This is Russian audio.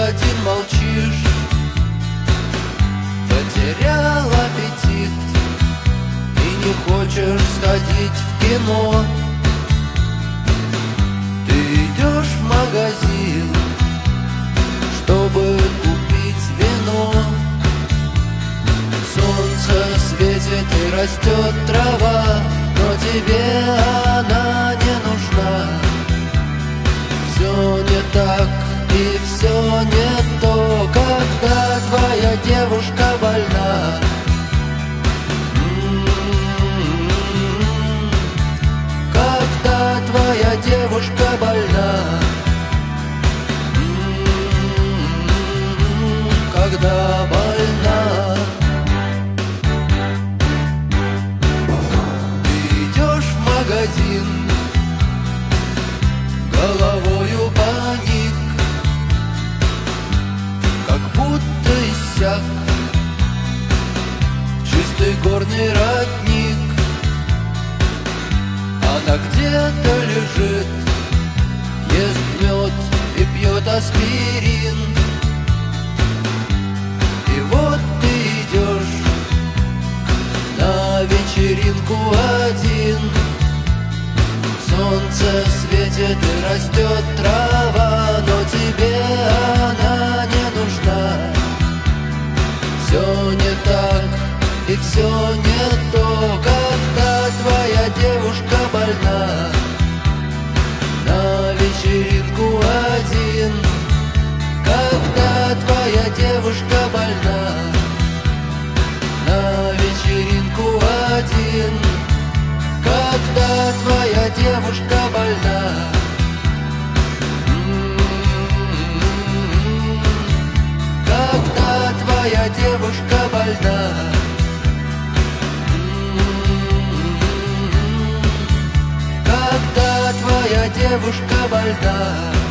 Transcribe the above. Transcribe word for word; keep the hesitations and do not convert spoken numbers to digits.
один молчишь, потерял аппетит и не хочешь сходить в кино. Ты идешь в магазин, чтобы купить вино. Солнце светит и растет трава, но тебе она не нужна. Все не так и все не то, когда твоя девушка больна. Когда твоя девушка больна. Когда больна. Ты идешь в магазин, головою паник, как будто иссяк чистый горный родник. Она где-то лежит, ест мед и пьет аспирин. И вот ты идешь на вечеринку один. Солнце светит и растет трава, но тебе она не нужна. Все не так и все не то, когда твоя девушка больна. На вечеринку один. Когда твоя девушка больна. На вечеринку один. Когда твоя девушка больна. Когда твоя девушка больна. Когда твоя девушка больна.